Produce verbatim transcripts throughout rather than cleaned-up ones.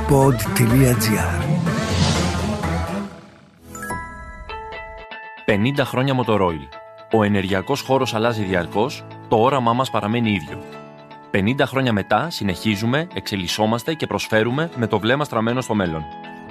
pod τελεία gr. πενήντα χρόνια Motorola. Ο ενεργειακός χώρος αλλάζει διαρκώς, το όραμά μας παραμένει ίδιο. πενήντα χρόνια μετά συνεχίζουμε, εξελισσόμαστε και προσφέρουμε με το βλέμμα στραμμένο στο μέλλον.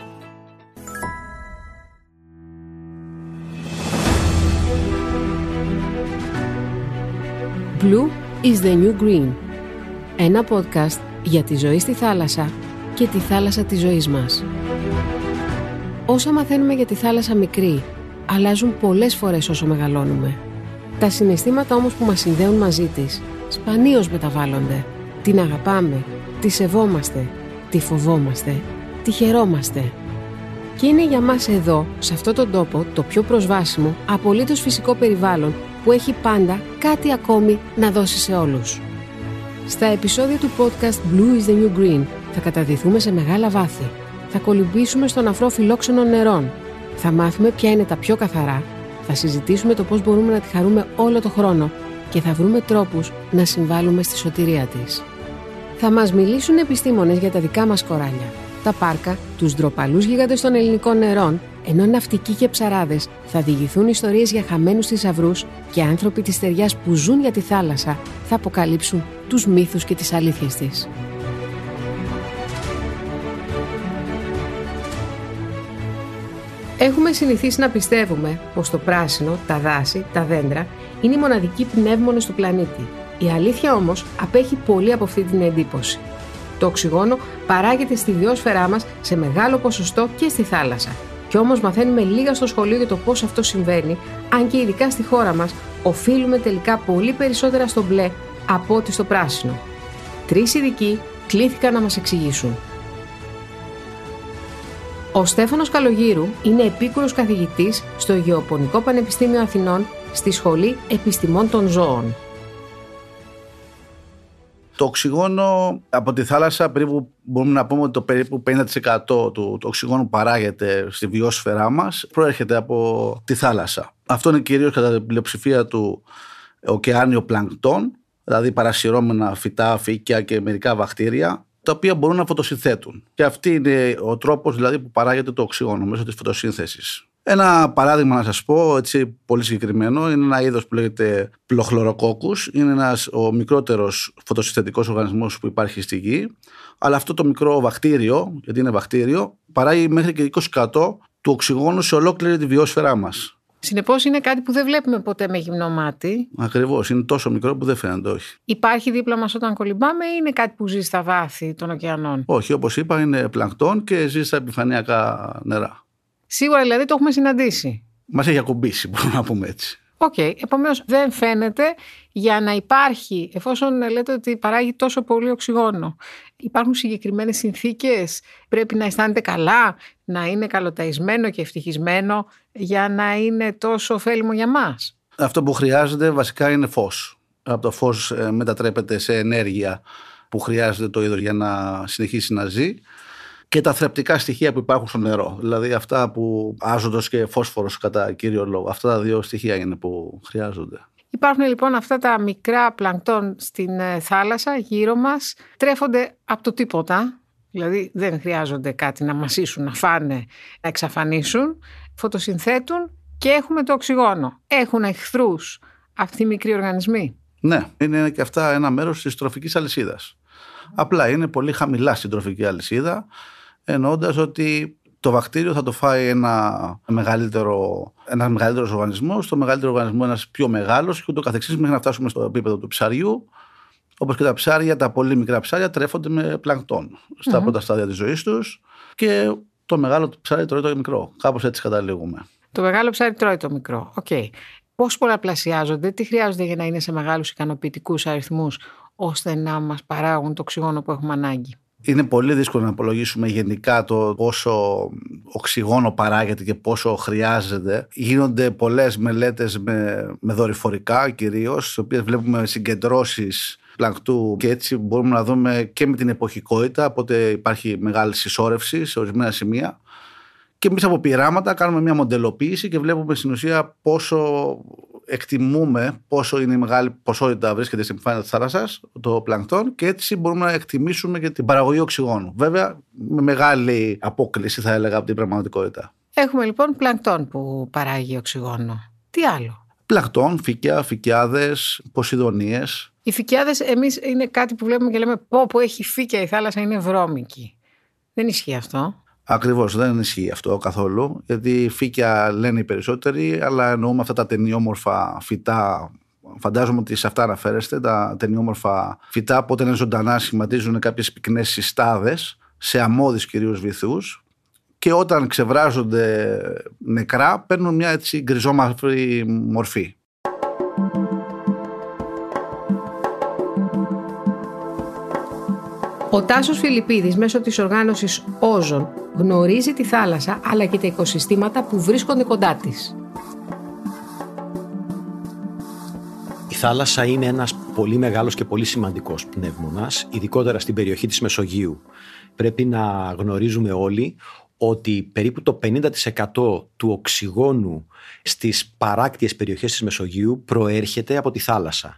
Blue is the new green. Ένα podcast για τη ζωή στη θάλασσα και τη θάλασσα της ζωής μας. Όσα μαθαίνουμε για τη θάλασσα μικρή, αλλάζουν πολλές φορές όσο μεγαλώνουμε. Τα συναισθήματα όμως που μας συνδέουν μαζί της, σπανίως μεταβάλλονται. Την αγαπάμε, τη σεβόμαστε, τη φοβόμαστε, τη χαιρόμαστε. Και είναι για μας εδώ, σε αυτόν τον τόπο, το πιο προσβάσιμο, απολύτως φυσικό περιβάλλον που έχει πάντα κάτι ακόμη να δώσει σε όλους. Στα επεισόδια του podcast Blue is the New Green θα καταδυθούμε σε μεγάλα βάθη. Θα κολυμπήσουμε στον αφρό φιλόξενων νερών. Θα μάθουμε ποια είναι τα πιο καθαρά. Θα συζητήσουμε το πώς μπορούμε να τη χαρούμε όλο το χρόνο και θα βρούμε τρόπους να συμβάλλουμε στη σωτηρία της. Θα μας μιλήσουν επιστήμονες για τα δικά μας κοράλια, τα πάρκα, τους ντροπαλούς γίγαντες των ελληνικών νερών, ενώ ναυτικοί και ψαράδες θα διηγηθούν ιστορίες για χαμένους θησαυρούς και άνθρωποι της στεριάς που ζουν για τη θάλασσα θα αποκαλύψουν τους μύθους και τις αλήθειες της. Έχουμε συνηθίσει να πιστεύουμε πως το πράσινο, τα δάση, τα δέντρα είναι οι μοναδικοί πνεύμονες του πλανήτη. Η αλήθεια όμως απέχει πολύ από αυτή την εντύπωση. Το οξυγόνο παράγεται στη βιόσφαιρά μας σε μεγάλο ποσοστό και στη θάλασσα. Κι όμως μαθαίνουμε λίγα στο σχολείο για το πώς αυτό συμβαίνει, αν και ειδικά στη χώρα μας οφείλουμε τελικά πολύ περισσότερα στο μπλε από ότι στο πράσινο. Τρεις ειδικοί κλήθηκαν να μας εξηγήσουν. Ο Στέφανος Καλογύρου είναι επίκουρος καθηγητής στο Γεωπονικό Πανεπιστήμιο Αθηνών στη Σχολή Επιστημών των Ζώων. Το οξυγόνο από τη θάλασσα, περίπου, μπορούμε να πούμε ότι το περίπου πενήντα τοις εκατό του, του οξυγόνου που παράγεται στη βιόσφαιρά μας προέρχεται από τη θάλασσα. Αυτό είναι κυρίως κατά την πλειοψηφία του ωκεάνιο πλανκτόν, δηλαδή παρασυρώμενα φυτά, φύκια και μερικά βακτήρια, τα οποία μπορούν να φωτοσυνθέτουν. Και αυτή είναι ο τρόπος δηλαδή που παράγεται το οξυγόνο μέσω της φωτοσύνθεσης. Ένα παράδειγμα να σας πω, έτσι πολύ συγκεκριμένο, είναι ένα είδος που λέγεται πλοχλωροκόκκους. Είναι ένας ο μικρότερος φωτοσυνθετικός οργανισμός που υπάρχει στη γη. Αλλά αυτό το μικρό βακτήριο, γιατί είναι βακτήριο, παράγει μέχρι και είκοσι τοις εκατό του οξυγόνου σε ολόκληρη τη βιόσφαιρά μας. Συνεπώς είναι κάτι που δεν βλέπουμε ποτέ με γυμνό μάτι. Ακριβώς, είναι τόσο μικρό που δεν φαίνεται, όχι. Υπάρχει δίπλα μας όταν κολυμπάμε ή είναι κάτι που ζει στα βάθη των ωκεανών? Όχι, όπως είπα, είναι πλανκτόν και ζει στα επιφανειακά νερά. Σίγουρα δηλαδή το έχουμε συναντήσει. Μας έχει ακουμπήσει, μπορούμε να πούμε έτσι. Οκ, okay, επομένως δεν φαίνεται για να υπάρχει, εφόσον λέτε ότι παράγει τόσο πολύ οξυγόνο. Υπάρχουν συγκεκριμένες συνθήκες, πρέπει να αισθάνεται καλά, να είναι καλοταϊσμένο και ευτυχισμένο για να είναι τόσο ωφέλιμο για μας. Αυτό που χρειάζεται βασικά είναι φως. Από το φως μετατρέπεται σε ενέργεια που χρειάζεται το είδος για να συνεχίσει να ζει. Και τα θρεπτικά στοιχεία που υπάρχουν στο νερό. Δηλαδή αυτά που άζωτος και φόσφορος κατά κύριο λόγο. Αυτά τα δύο στοιχεία είναι που χρειάζονται. Υπάρχουν λοιπόν αυτά τα μικρά πλανκτόν στην θάλασσα γύρω μας. Τρέφονται από το τίποτα. Δηλαδή δεν χρειάζονται κάτι να μασίσουν, να φάνε, να εξαφανίσουν. Φωτοσυνθέτουν και έχουμε το οξυγόνο. Έχουν εχθρούς αυτοί οι μικροί οργανισμοί? Ναι, είναι και αυτά ένα μέρος της τροφικής αλυσίδας. Απλά είναι πολύ χαμηλά στην τροφική αλυσίδα, εννοώντας ότι το βακτήριο θα το φάει ένα μεγαλύτερο, ένας μεγαλύτερος οργανισμός, το μεγαλύτερο οργανισμό ένας πιο μεγάλος και ούτω καθεξής μέχρι να φτάσουμε στο επίπεδο του ψαριού. Όπως και τα ψάρια, τα πολύ μικρά ψάρια τρέφονται με πλανκτόν στα mm-hmm. πρώτα στάδια της ζωής τους και το μεγάλο ψάρι τρώει το μικρό. Κάπως έτσι καταλήγουμε. Το μεγάλο ψάρι τρώει το μικρό. Οκ. Okay. Πώς πολλαπλασιάζονται, τι χρειάζονται για να είναι σε μεγάλους ικανοποιητικούς αριθμούς ώστε να μας παράγουν το οξυγόνο που έχουμε ανάγκη? Είναι πολύ δύσκολο να απολογίσουμε γενικά το πόσο οξυγόνο παράγεται και πόσο χρειάζεται. Γίνονται πολλές μελέτες με, με δορυφορικά κυρίως, στις οποίες βλέπουμε συγκεντρώσεις πλανκτού και έτσι μπορούμε να δούμε και με την εποχικότητα, οπότε υπάρχει μεγάλη συσσόρευση σε ορισμένα σημεία. Και εμείς από πειράματα κάνουμε μια μοντελοποίηση και βλέπουμε στην ουσία πόσο εκτιμούμε πόσο είναι η μεγάλη ποσότητα βρίσκεται στην επιφάνεια της θάλασσας, το πλανκτόν, και έτσι μπορούμε να εκτιμήσουμε και την παραγωγή οξυγόνου. Βέβαια, με μεγάλη απόκληση, θα έλεγα, από την πραγματικότητα. Έχουμε λοιπόν πλανκτόν που παράγει οξυγόνο. Τι άλλο? Πλανκτόν, φύκια, φυκιάδες, ποσειδονίες. Οι φυκιάδες, εμείς είναι κάτι που βλέπουμε και λέμε πω που έχει φύκια η θάλασσα, είναι βρώμικη. Δεν ισχύει αυτό. Ακριβώς, δεν ισχύει αυτό καθόλου, γιατί φύκια λένε οι περισσότεροι, αλλά εννοούμε αυτά τα ταινιόμορφα φυτά. Φαντάζομαι ότι σε αυτά αναφέρεστε, τα ταινιόμορφα φυτά που όταν είναι ζωντανά σχηματίζουν κάποιες πυκνές συστάδες, σε αμμώδεις κυρίως βυθούς, και όταν ξεβράζονται νεκρά παίρνουν μια έτσι γκριζόμαυρη μορφή. Ο Τάσος Φιλιππίδης μέσω της οργάνωσης Όζον γνωρίζει τη θάλασσα αλλά και τα οικοσυστήματα που βρίσκονται κοντά της. Η θάλασσα είναι ένας πολύ μεγάλος και πολύ σημαντικός πνεύμονας, ειδικότερα στην περιοχή της Μεσογείου. Πρέπει να γνωρίζουμε όλοι ότι περίπου το πενήντα τοις εκατό του οξυγόνου στις παράκτιες περιοχές της Μεσογείου προέρχεται από τη θάλασσα.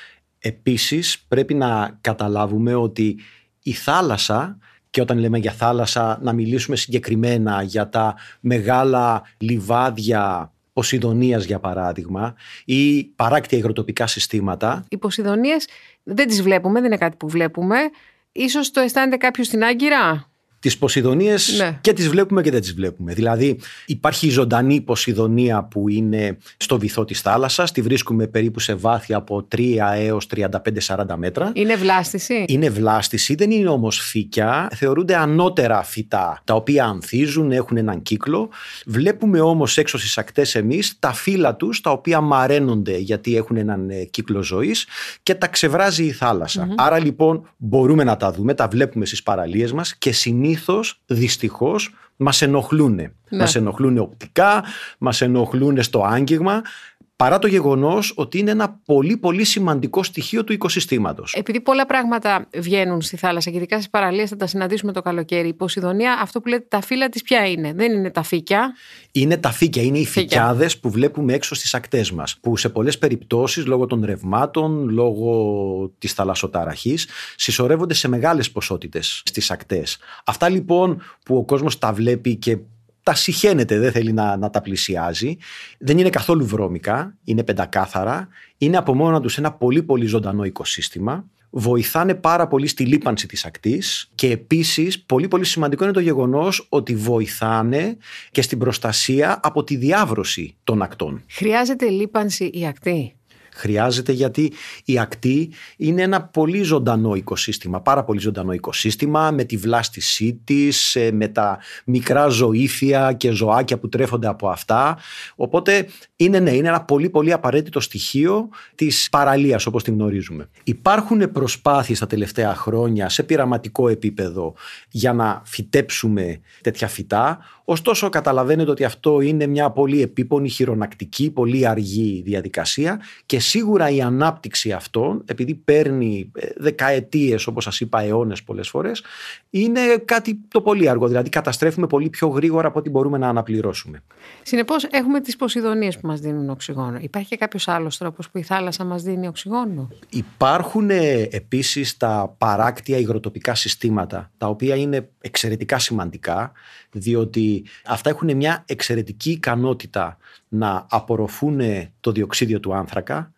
Επίσης πρέπει να καταλάβουμε ότι η θάλασσα, και όταν λέμε για θάλασσα να μιλήσουμε συγκεκριμένα για τα μεγάλα λιβάδια Ποσειδονίας για παράδειγμα ή παράκτια υγροτοπικά συστήματα. Οι Ποσειδονίες δεν τις βλέπουμε, δεν είναι κάτι που βλέπουμε. Ίσως το αισθάνεται κάποιος στην Άγκυρα. Τις Ποσειδονίες ναι. και τις βλέπουμε και δεν τις βλέπουμε. Δηλαδή υπάρχει η ζωντανή Ποσειδονία που είναι στο βυθό της θάλασσας. Τη βρίσκουμε περίπου σε βάθη από τρία έως τριάντα πέντε σαράντα μέτρα. Είναι βλάστηση. Είναι βλάστηση, δεν είναι όμως φύκια. Θεωρούνται ανώτερα φυτά τα οποία ανθίζουν, έχουν έναν κύκλο. Βλέπουμε όμως έξω στις ακτές εμείς τα φύλλα τους τα οποία μαραίνονται γιατί έχουν έναν κύκλο ζωής και τα ξεβράζει η θάλασσα. Mm-hmm. Άρα λοιπόν μπορούμε να τα δούμε, τα βλέπουμε στις παραλίες μας και συνήθως Συνήθως, δυστυχώς, μας ενοχλούν. Ναι. Μας ενοχλούν οπτικά, μας ενοχλούν στο άγγιγμα, παρά το γεγονός ότι είναι ένα πολύ πολύ σημαντικό στοιχείο του οικοσυστήματος. Επειδή πολλά πράγματα βγαίνουν στη θάλασσα και ειδικά στις παραλίες θα τα συναντήσουμε το καλοκαίρι. Η Ποσειδονία, αυτό που λέτε τα φύλλα της ποια είναι? Δεν είναι τα φύκια? Είναι τα φύκια, είναι οι φυκιάδες που βλέπουμε έξω στις ακτές μας. Που σε πολλές περιπτώσεις λόγω των ρευμάτων, λόγω της θαλασσοταραχής, συσσωρεύονται σε μεγάλες ποσότητες στις ακτές. Αυτά λοιπόν που ο κόσμος τα βλέπει και τα συχαίνεται, δεν θέλει να, να τα πλησιάζει. Δεν είναι καθόλου βρώμικα, είναι πεντακάθαρα, είναι από μόνα τους ένα πολύ πολύ ζωντανό οικοσύστημα. Βοηθάνε πάρα πολύ στη λίπανση της ακτής και επίσης πολύ πολύ σημαντικό είναι το γεγονός ότι βοηθάνε και στην προστασία από τη διάβρωση των ακτών. Χρειάζεται λίπανση η ακτή? Χρειάζεται γιατί η ακτή είναι ένα πολύ ζωντανό οικοσύστημα, πάρα πολύ ζωντανό οικοσύστημα με τη βλάστησή της, με τα μικρά ζωήφια και ζωάκια που τρέφονται από αυτά. Οπότε είναι, ναι, είναι ένα πολύ πολύ απαραίτητο στοιχείο της παραλίας όπως την γνωρίζουμε. Υπάρχουν προσπάθειες τα τελευταία χρόνια σε πειραματικό επίπεδο για να φυτέψουμε τέτοια φυτά. Ωστόσο καταλαβαίνετε ότι αυτό είναι μια πολύ επίπονη, χειρονακτική, πολύ αργή διαδικασία και σίγουρα η ανάπτυξη αυτών, επειδή παίρνει δεκαετίες, όπως σας είπα, αιώνες πολλές φορές, είναι κάτι το πολύ αργό. Δηλαδή καταστρέφουμε πολύ πιο γρήγορα από ό,τι μπορούμε να αναπληρώσουμε. Συνεπώς έχουμε τις Ποσειδονίες που μας δίνουν οξυγόνο. Υπάρχει και κάποιος άλλος τρόπος που η θάλασσα μας δίνει οξυγόνο? Υπάρχουν επίσης τα παράκτια υγροτοπικά συστήματα, τα οποία είναι εξαιρετικά σημαντικά, διότι αυτά έχουν μια εξαιρετική ικανότητα να απορροφούν το διοξίδιο του άνθρακα,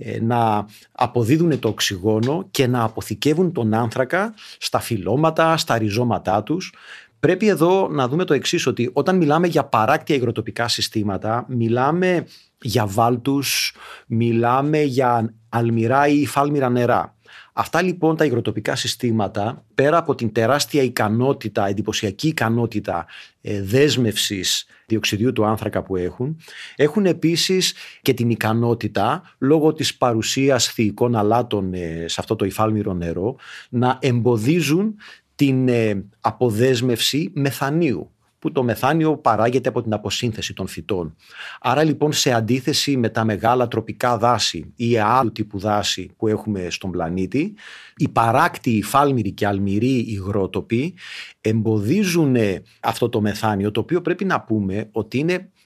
να αποδίδουν το οξυγόνο και να αποθηκεύουν τον άνθρακα στα φυλλώματα, στα ριζώματά τους. Πρέπει εδώ να δούμε το εξής, ότι όταν μιλάμε για παράκτια υγροτοπικά συστήματα, μιλάμε για βάλτους, μιλάμε για αλμυρά ή υφάλμυρα νερά. Αυτά λοιπόν τα υγροτοπικά συστήματα, πέρα από την τεράστια ικανότητα, εντυπωσιακή ικανότητα ε, δέσμευσης διοξιδίου του άνθρακα που έχουν, έχουν επίσης και την ικανότητα, λόγω της παρουσίας θηϊκών αλάτων ε, σε αυτό το υφάλμυρο νερό, να εμποδίζουν την ε, αποδέσμευση μεθανίου, που το μεθάνιο παράγεται από την αποσύνθεση των φυτών. Άρα λοιπόν σε αντίθεση με τα μεγάλα τροπικά δάση ή άλλου τύπου δάση που έχουμε στον πλανήτη, οι παράκτιοι υφάλμυροι και αλμυροί υγρότοποι εμποδίζουν αυτό το μεθάνιο, το οποίο πρέπει να πούμε ότι είναι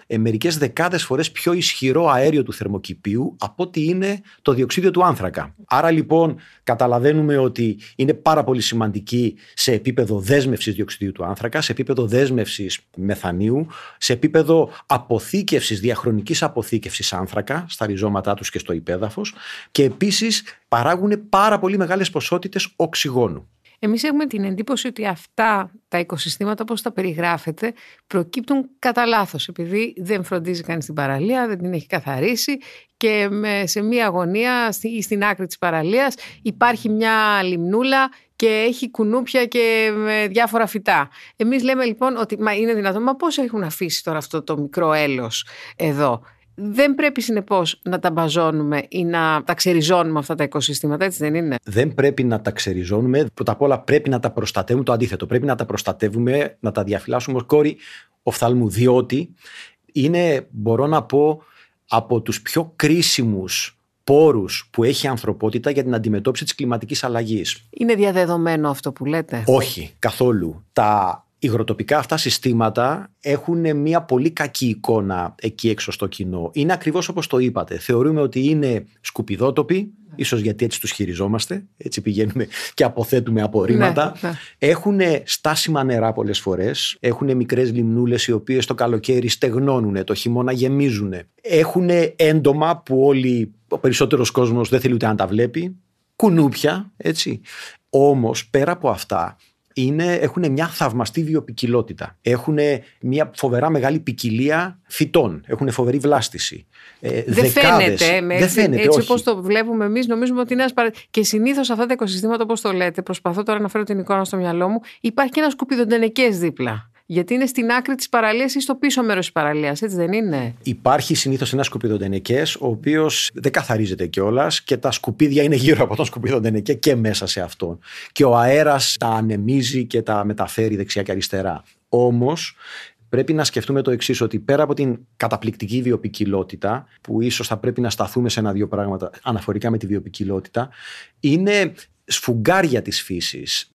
ε, μερικές δεκάδες φορές πιο ισχυρό αέριο του θερμοκηπίου από ότι είναι το διοξείδιο του άνθρακα. Άρα λοιπόν καταλαβαίνουμε ότι είναι πάρα πολύ σημαντική σε επίπεδο δέσμευσης διοξειδίου του άνθρακα, σε επίπεδο δέσμευσης μεθανίου, σε επίπεδο αποθήκευσης, διαχρονικής αποθήκευσης άνθρακα στα ριζώματά τους και στο υπέδαφος, και επίσης παράγουν πάρα πολύ μεγάλες ποσότητες οξυγόνου. Εμείς έχουμε την εντύπωση ότι αυτά τα οικοσυστήματα, όπως τα περιγράφετε, προκύπτουν κατά λάθος, επειδή δεν φροντίζει κανείς την παραλία, δεν την έχει καθαρίσει και σε μία γωνία ή στην άκρη της παραλίας υπάρχει μια λιμνούλα και έχει κουνούπια και διάφορα φυτά. Εμείς λέμε λοιπόν ότι μα είναι δυνατόν, μα πώς έχουν αφήσει τώρα αυτό το μικρό έλος εδώ. Δεν πρέπει συνεπώς να τα μπαζώνουμε ή να τα ξεριζώνουμε αυτά τα οικοσυστήματα, έτσι δεν είναι? Δεν πρέπει να τα ξεριζώνουμε. Πρώτα απ' όλα πρέπει να τα προστατεύουμε. Το αντίθετο. Πρέπει να τα προστατεύουμε, να τα διαφυλάσσουμε ως κόρη οφθαλμού. Διότι είναι, μπορώ να πω, από τους πιο κρίσιμους πόρους που έχει η ανθρωπότητα για την αντιμετώπιση της κλιματικής αλλαγής. Είναι διαδεδομένο αυτό που λέτε? Όχι, καθόλου. Τα υγροτοπικά αυτά συστήματα έχουν μια πολύ κακή εικόνα εκεί έξω στο κοινό. Είναι ακριβώς όπως το είπατε. Θεωρούμε ότι είναι σκουπιδότοποι, ίσως γιατί έτσι τους χειριζόμαστε, έτσι πηγαίνουμε και αποθέτουμε απορρίμματα. Ναι, ναι. Έχουν στάσιμα νερά πολλές φορές, έχουν μικρές λιμνούλες οι οποίες το καλοκαίρι στεγνώνουν, το χειμώνα γεμίζουν. Έχουν έντομα που όλοι, ο περισσότερος κόσμος δεν θέλει ούτε να τα βλέπει, κουνούπια, έτσι. Όμως πέρα από αυτά, Είναι, έχουν μια θαυμαστή βιοποικιλότητα. Έχουν μια φοβερά μεγάλη ποικιλία φυτών. Έχουν φοβερή βλάστηση. Ε, δεν δεκάδες, φαίνεται. Με, δεν φαίνεται έτσι όχι. όπως το βλέπουμε εμείς, νομίζουμε ότι είναι ένας παρα... Και συνήθως αυτά τα οικοσυστήματα, όπως το λέτε, προσπαθώ τώρα να φέρω την εικόνα στο μυαλό μου, υπάρχει και ένα σκουπιδοντενεκές δίπλα. Γιατί είναι στην άκρη της παραλίας ή στο πίσω μέρος της παραλίας, έτσι δεν είναι? Υπάρχει συνήθως ένα σκουπιδοντενεκές, ο οποίος δεν καθαρίζεται κιόλας και τα σκουπίδια είναι γύρω από τον σκουπιδοντενεκέ και μέσα σε αυτόν. Και ο αέρας τα ανεμίζει και τα μεταφέρει δεξιά και αριστερά. Όμως πρέπει να σκεφτούμε το εξής, ότι πέρα από την καταπληκτική βιοποικιλότητα, που ίσως θα πρέπει να σταθούμε σε ένα-δύο πράγματα αναφορικά με τη βιοποικιλότητα, είναι σφουγγάρια της φύσης.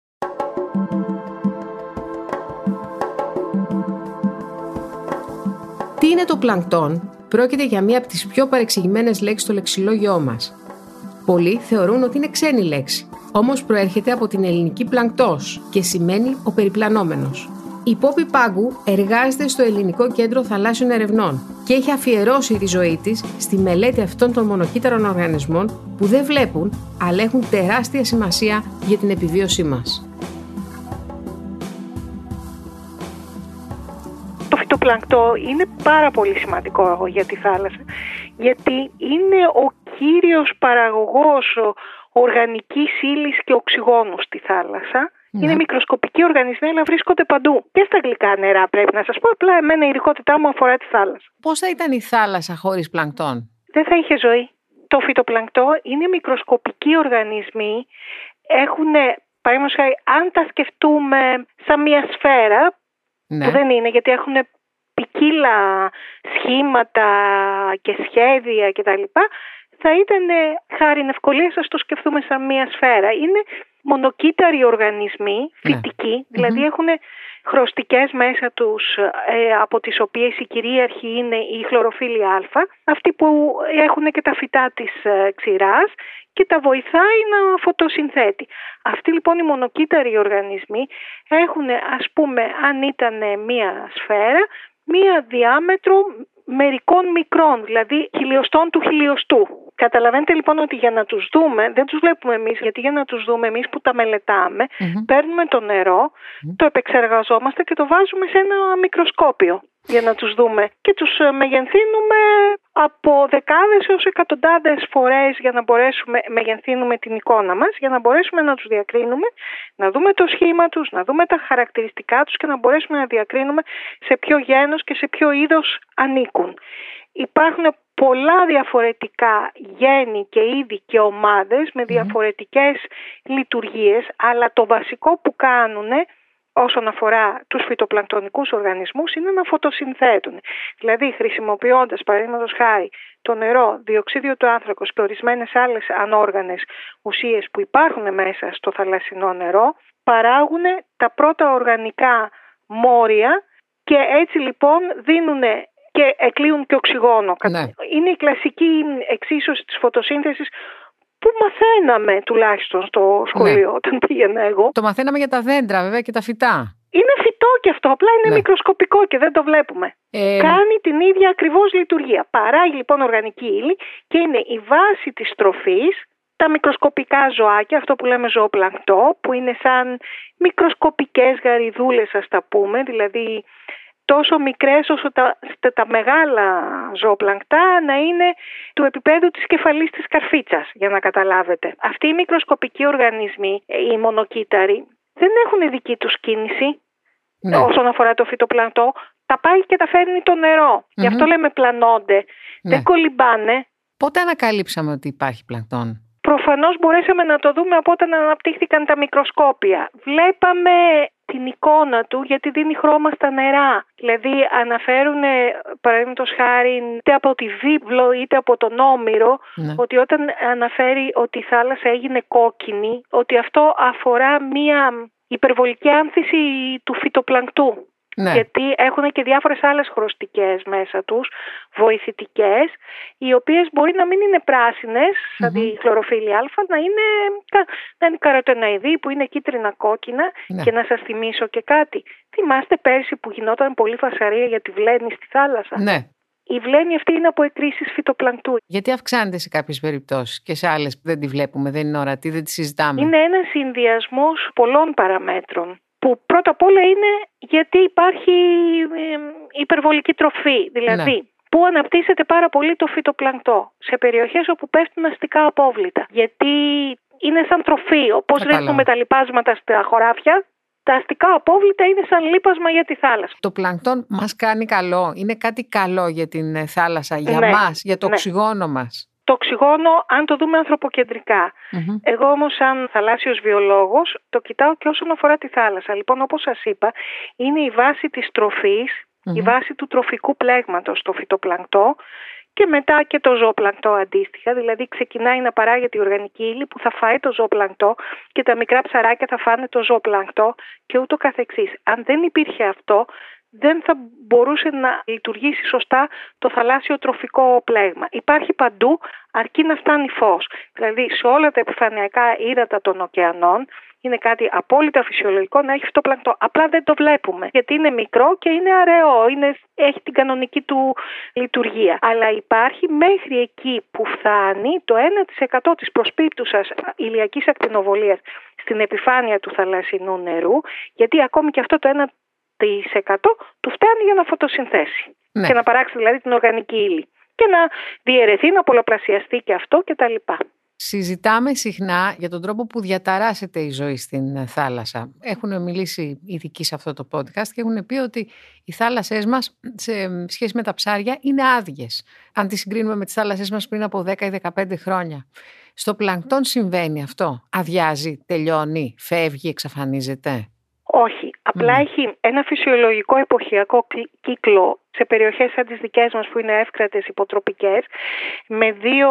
Τι είναι το πλανκτόν? Πρόκειται για μία από τις πιο παρεξηγημένες λέξεις στο λεξιλόγιό μας. Πολλοί θεωρούν ότι είναι ξένη λέξη, όμως προέρχεται από την ελληνική πλανκτός και σημαίνει ο περιπλανόμενος. Η Πόπη Πάγκου εργάζεται στο Ελληνικό Κέντρο Θαλάσσιων Ερευνών και έχει αφιερώσει τη ζωή της στη μελέτη αυτών των μονοκύτταρων οργανισμών που δεν βλέπουν, αλλά έχουν τεράστια σημασία για την επιβίωσή μας. Το πλανκτό είναι πάρα πολύ σημαντικό για τη θάλασσα, γιατί είναι ο κύριος παραγωγός οργανικής ύλης και οξυγόνου στη θάλασσα. Ναι. Είναι μικροσκοπικοί οργανισμοί, αλλά βρίσκονται παντού. Και στα γλυκά νερά, πρέπει να σας πω. Απλά εμένα η ειδικότητά μου αφορά τη θάλασσα. Πώς θα ήταν η θάλασσα χωρίς πλανκτόν? Δεν θα είχε ζωή. Το φυτοπλανκτό είναι μικροσκοπικοί οργανισμοί. Έχουν, παραδείγματος χάρη, αν τα σκεφτούμε σαν μια σφαίρα, ναι, που δεν είναι, γιατί έχουν ποικίλα σχήματα και σχέδια κτλ., θα ήταν χάριν ευκολία σας το σκεφτούμε σαν μία σφαίρα. Είναι μονοκύτταροι οργανισμοί, φυτικοί, ναι, δηλαδή mm-hmm. έχουν χρωστικές μέσα τους, ε, από τις οποίες η κυρίαρχη είναι η χλωροφύλλη α, αυτοί που έχουν και τα φυτά της ε, ξηράς και τα βοηθάει να φωτοσυνθέτει. Αυτοί λοιπόν οι μονοκύτταροι οργανισμοί έχουν, ας πούμε, αν ήταν μία σφαίρα, μία διάμετρο μερικών μικρών, δηλαδή χιλιοστών του χιλιοστού. Καταλαβαίνετε λοιπόν ότι για να τους δούμε, δεν τους βλέπουμε εμείς, γιατί για να τους δούμε εμείς που τα μελετάμε, mm-hmm. παίρνουμε το νερό, mm-hmm. το επεξεργαζόμαστε και το βάζουμε σε ένα μικροσκόπιο για να τους δούμε και τους μεγενθύνουμε από δεκάδες έως εκατοντάδες φορές για να μπορέσουμε, μεγενθύνουμε την εικόνα μας, για να μπορέσουμε να τους διακρίνουμε, να δούμε το σχήμα τους, να δούμε τα χαρακτηριστικά τους και να μπορέσουμε να διακρίνουμε σε ποιο γένος και σε ποιο είδος ανήκουν. Υπάρχουν πολλά διαφορετικά γένη και είδη και ομάδες με διαφορετικές mm. λειτουργίες, αλλά το βασικό που κάνουν όσον αφορά τους φυτοπλανκτονικούς οργανισμούς είναι να φωτοσυνθέτουν. Δηλαδή χρησιμοποιώντας παραδείγματος χάρη το νερό, διοξίδιο του άνθρακος και ορισμένες άλλες ανόργανες ουσίες που υπάρχουν μέσα στο θαλασσινό νερό, παράγουν τα πρώτα οργανικά μόρια και έτσι λοιπόν δίνουν και εκλείουν και οξυγόνο. Ναι. Είναι η κλασική εξίσωση της φωτοσύνθεσης που μαθαίναμε τουλάχιστον στο σχολείο, ναι, όταν πήγαινα εγώ. Το μαθαίναμε για τα δέντρα βέβαια και τα φυτά. Είναι φυτό και αυτό, απλά είναι, ναι, μικροσκοπικό και δεν το βλέπουμε. Ε... Κάνει την ίδια ακριβώς λειτουργία. Παράγει λοιπόν οργανική ύλη και είναι η βάση της τροφής. Τα μικροσκοπικά ζωάκια, αυτό που λέμε ζωοπλανκτό, που είναι σαν μικροσκοπικές γαριδούλες, ας τα πούμε, δηλαδή τόσο μικρές όσο τα, τα μεγάλα ζωοπλανκτά να είναι του επίπεδου της κεφαλής της καρφίτσας, για να καταλάβετε. Αυτοί οι μικροσκοπικοί οργανισμοί, οι μονοκύτταροι, δεν έχουν δική τους κίνηση, ναι, όσον αφορά το φυτοπλανκτό. Τα πάει και τα φέρνει το νερό. Mm-hmm. Γι' αυτό λέμε πλανώνται, ναι, δεν κολυμπάνε. Πότε ανακαλύψαμε ότι υπάρχει πλανκτόν? Προφανώς μπορέσαμε να το δούμε από όταν αναπτύχθηκαν τα μικροσκόπια. Βλέπαμε την εικόνα του γιατί δίνει χρώμα στα νερά. Δηλαδή αναφέρουν, παραδείγματος χάρη, είτε από τη βίβλο είτε από τον Όμηρο, ναι, ότι όταν αναφέρει ότι η θάλασσα έγινε κόκκινη, ότι αυτό αφορά μία υπερβολική άνθηση του φυτοπλανκτού. Ναι. Γιατί έχουν και διάφορες άλλες χρωστικές μέσα τους, βοηθητικές, οι οποίες μπορεί να μην είναι πράσινες, σαν mm-hmm. τη χλωροφύλλη α, να είναι, να είναι καροτενοειδή που είναι κίτρινα-κόκκινα. Ναι. Και να σας θυμίσω και κάτι. Θυμάστε πέρσι που γινόταν πολύ φασαρία για τη βλένη στη θάλασσα? Ναι. Η βλένη αυτή είναι από εκκρίσεις φυτοπλανκτού. Γιατί αυξάνεται σε κάποιες περιπτώσεις και σε άλλες που δεν τη βλέπουμε, δεν είναι ορατή, δεν τη συζητάμε? Είναι ένας συνδυασμός πολλών παραμέτρων. Που πρώτα απ' όλα είναι γιατί υπάρχει ε, υπερβολική τροφή. Δηλαδή, ναι, που αναπτύσσεται πάρα πολύ το φυτοπλανκτό σε περιοχές όπου πέφτουν αστικά απόβλητα. Γιατί είναι σαν τροφή. Όπως ρίχνουμε τα λιπάσματα στα χωράφια, τα αστικά απόβλητα είναι σαν λίπασμα για τη θάλασσα. Το πλανκτόν μας κάνει καλό. Είναι κάτι καλό για την θάλασσα, για, ναι, μας, για το, ναι, οξυγόνο μας. Το οξυγόνο, αν το δούμε ανθρωποκεντρικά. Mm-hmm. Εγώ όμως σαν θαλάσσιος βιολόγος το κοιτάω και όσον αφορά τη θάλασσα. Λοιπόν, όπως σας είπα, είναι η βάση της τροφής, mm-hmm. η βάση του τροφικού πλέγματος το φυτοπλανκτό και μετά και το ζωοπλανκτό αντίστοιχα. Δηλαδή ξεκινάει να παράγεται η οργανική ύλη που θα φάει το ζωοπλανκτό και τα μικρά ψαράκια θα φάνε το ζωοπλανκτό και ούτω καθεξής. Αν δεν υπήρχε αυτό, δεν θα μπορούσε να λειτουργήσει σωστά το θαλάσσιο τροφικό πλέγμα. Υπάρχει παντού, αρκεί να φτάνει φως. Δηλαδή σε όλα τα επιφανειακά ύδατα των ωκεανών είναι κάτι απόλυτα φυσιολογικό να έχει φυτοπλανκτό. Απλά δεν το βλέπουμε γιατί είναι μικρό και είναι αραιό, είναι, έχει την κανονική του λειτουργία. Αλλά υπάρχει μέχρι εκεί που φτάνει το ένα τοις εκατό της προσπίπτουσας ηλιακής ακτινοβολίας στην επιφάνεια του θαλασσινού νερού, γιατί ακόμη και αυτό το ένα τοις εκατό του φτάνει για να φωτοσυνθέσει. Ναι. Και να παράξει δηλαδή την οργανική ύλη. Και να διαιρεθεί, να πολλαπλασιαστεί και αυτό κτλ. Συζητάμε συχνά για τον τρόπο που διαταράσσεται η ζωή στην θάλασσα. Έχουν μιλήσει ειδικοί σε αυτό το podcast και έχουν πει ότι οι θάλασσές μας σε σχέση με τα ψάρια είναι άδειες. Αν τις συγκρίνουμε με τις θάλασσές μας πριν από δέκα ή δεκαπέντε χρόνια. Στο πλανκτόν συμβαίνει αυτό. Αδειάζει, τελειώνει, φεύγει, εξαφανίζεται? Όχι. Απλά mm. έχει ένα φυσιολογικό εποχιακό κύκλο σε περιοχές σαν τις δικές μας που είναι εύκρατες υποτροπικές, με δύο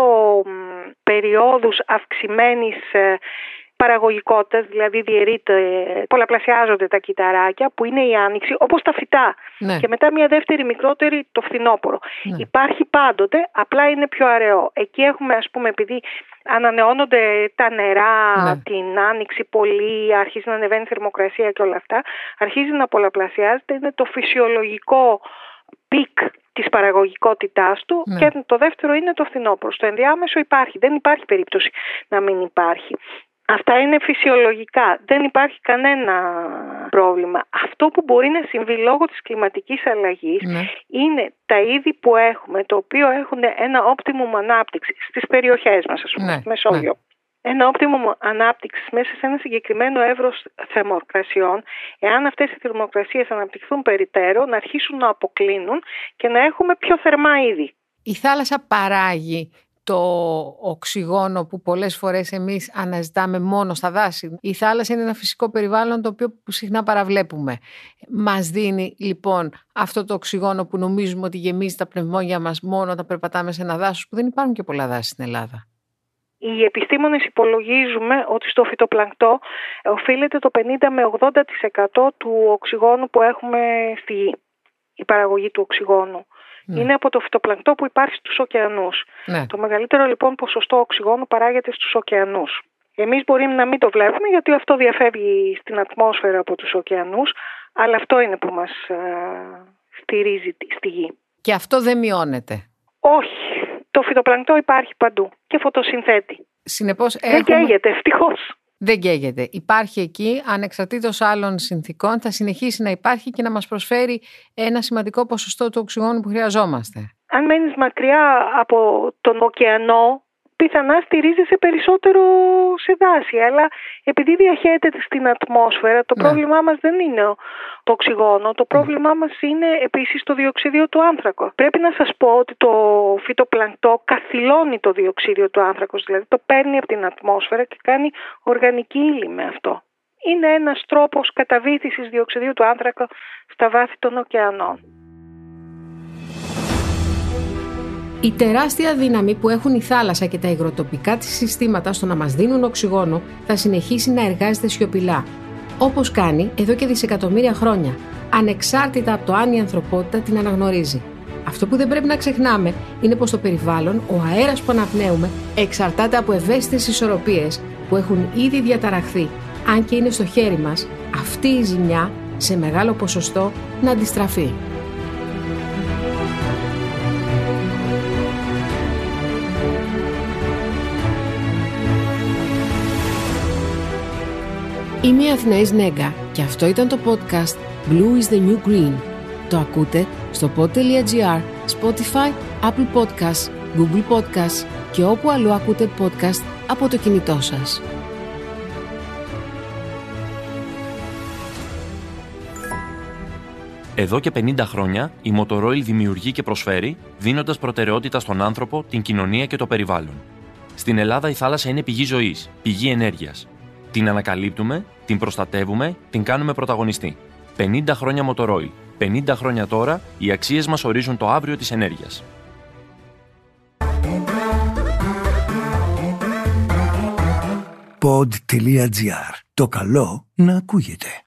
περιόδους αυξημένης παραγωγικότητας, δηλαδή διαιρείται, πολλαπλασιάζονται τα κυταράκια που είναι η άνοιξη, όπως τα φυτά. Ναι. Και μετά μια δεύτερη μικρότερη το φθινόπωρο. Ναι. Υπάρχει πάντοτε, απλά είναι πιο αραιό. Εκεί έχουμε, ας πούμε, επειδή ανανεώνονται τα νερά, ναι, την άνοιξη πολύ, αρχίζει να ανεβαίνει η θερμοκρασία και όλα αυτά, αρχίζει να πολλαπλασιάζεται, είναι το φυσιολογικό πικ της παραγωγικότητάς του, ναι, και το δεύτερο είναι το φθινόπωρο. Στο ενδιάμεσο υπάρχει, δεν υπάρχει περίπτωση να μην υπάρχει. Αυτά είναι φυσιολογικά, δεν υπάρχει κανένα πρόβλημα. Αυτό που μπορεί να συμβεί λόγω της κλιματικής αλλαγής, ναι, είναι τα είδη που έχουμε, το οποίο έχουν ένα optimum ανάπτυξη στις περιοχές μας, ας πούμε, ναι, στη Μεσόγειο. Ναι. Ένα optimum ανάπτυξη μέσα σε ένα συγκεκριμένο εύρος θερμοκρασιών, εάν αυτές οι θερμοκρασίες αναπτυχθούν περιττέρω, να αρχίσουν να αποκλίνουν και να έχουμε πιο θερμά είδη. Η θάλασσα παράγει το οξυγόνο που πολλές φορές εμείς αναζητάμε μόνο στα δάση. Η θάλασσα είναι ένα φυσικό περιβάλλον το οποίο συχνά παραβλέπουμε. Μας δίνει λοιπόν αυτό το οξυγόνο που νομίζουμε ότι γεμίζει τα πνευμόνια μας μόνο όταν περπατάμε σε ένα δάσος, που δεν υπάρχουν και πολλά δάση στην Ελλάδα. Οι επιστήμονες υπολογίζουμε ότι στο φυτοπλανκτό οφείλεται το πενήντα με ογδόντα τοις εκατό του οξυγόνου που έχουμε στη γη, η παραγωγή του οξυγόνου. Ναι. Είναι από το φυτοπλανκτό που υπάρχει στους ωκεανούς. Ναι. Το μεγαλύτερο λοιπόν ποσοστό οξυγόνου παράγεται στους ωκεανούς. Εμείς μπορεί να μην το βλέπουμε γιατί αυτό διαφεύγει στην ατμόσφαιρα από τους ωκεανούς, αλλά αυτό είναι που μας α, στηρίζει στη γη. Και αυτό δεν μειώνεται? Όχι. Το φυτοπλανκτό υπάρχει παντού και φωτοσυνθέτει. Συνεπώς δεν έχουμε... καίγεται, ευτυχώς. Δεν καίγεται. Υπάρχει εκεί, ανεξαρτήτως άλλων συνθήκων, θα συνεχίσει να υπάρχει και να μας προσφέρει ένα σημαντικό ποσοστό του οξυγόνου που χρειαζόμαστε. Αν μένεις μακριά από τον ωκεανό, πιθανά στηρίζεσαι περισσότερο σε δάση, αλλά επειδή διαχέεται στην ατμόσφαιρα, το ναι. πρόβλημά μας δεν είναι το οξυγόνο, το πρόβλημά μας είναι επίσης το διοξίδιο του άνθρακο. Πρέπει να σας πω ότι το φυτοπλανκτό καθυλώνει το διοξίδιο του άνθρακος, δηλαδή το παίρνει από την ατμόσφαιρα και κάνει οργανική ύλη με αυτό. Είναι ένας τρόπος καταβήθησης διοξιδίου του άνθρακα στα βάθη των ωκεανών. Η τεράστια δύναμη που έχουν η θάλασσα και τα υγροτοπικά της συστήματα στο να μας δίνουν οξυγόνο θα συνεχίσει να εργάζεται σιωπηλά, όπως κάνει εδώ και δισεκατομμύρια χρόνια, ανεξάρτητα από το αν η ανθρωπότητα την αναγνωρίζει. Αυτό που δεν πρέπει να ξεχνάμε είναι πως το περιβάλλον, ο αέρας που αναπνέουμε, εξαρτάται από ευαίσθητες ισορροπίες που έχουν ήδη διαταραχθεί, αν και είναι στο χέρι μας αυτή η ζημιά σε μεγάλο ποσοστό να αντιστραφεί. Είμαι η Αθηναής Νέγκα και αυτό ήταν το podcast Blue is the New Green. Το ακούτε στο pod τελεία gr, Spotify, Apple Podcasts, Google Podcasts και όπου αλλού ακούτε podcast από το κινητό σας. Εδώ και πενήντα χρόνια η Motoroil δημιουργεί και προσφέρει, δίνοντας προτεραιότητα στον άνθρωπο, την κοινωνία και το περιβάλλον. Στην Ελλάδα η θάλασσα είναι πηγή ζωής, πηγή ενέργειας. Την ανακαλύπτουμε, την προστατεύουμε, την κάνουμε πρωταγωνιστή. πενήντα χρόνια Motoroil. πενήντα χρόνια τώρα, οι αξίες μας ορίζουν το αύριο της ενέργειας. pod τελεία gr. Το καλό να ακούγεται.